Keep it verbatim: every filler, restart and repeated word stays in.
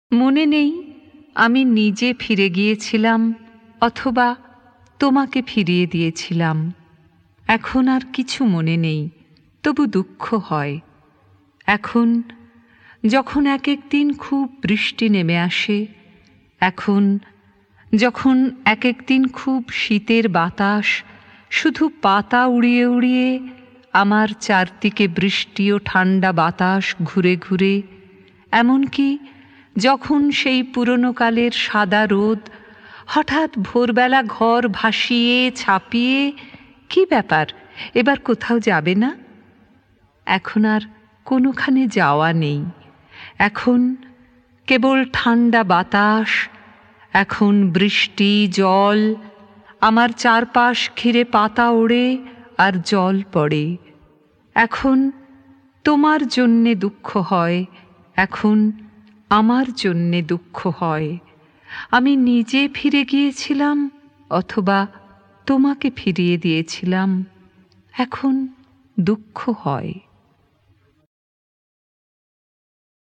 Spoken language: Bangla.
মনে নেই আমি নিজে ফিরে গিয়েছিলাম অথবা তোমাকে ফিরিয়ে দিয়েছিলাম। এখন আর কিছু মনে নেই, তবু দুঃখ হয়। এখন যখন এক এক দিন খুব বৃষ্টি নেমে আসে, এখন যখন এক এক দিন খুব শীতের বাতাস শুধু পাতা উড়িয়ে উড়িয়ে আমার চারদিকে বৃষ্টি ও ঠান্ডা বাতাস ঘুরে ঘুরে, এমনকি যখন সেই পুরনো কালের সাদা রোদ হঠাৎ ভোরবেলা ঘর ভাসিয়ে ছাপিয়ে, কি ব্যাপার এবার কোথাও যাবে না? এখন আর কোনোখানে যাওয়া নেই। এখন কেবল ঠান্ডা বাতাস, এখন বৃষ্টি জল, আমার চারপাশ ঘিরে পাতা ওড়ে আর জল পড়ে। এখন তোমার জন্যে দুঃখ হয়, এখন আমার জন্যে দুঃখ হয়। আমি নিজে ফিরে গিয়েছিলাম অথবা তোমাকে ফিরিয়ে দিয়েছিলাম, এখন দুঃখ হয়।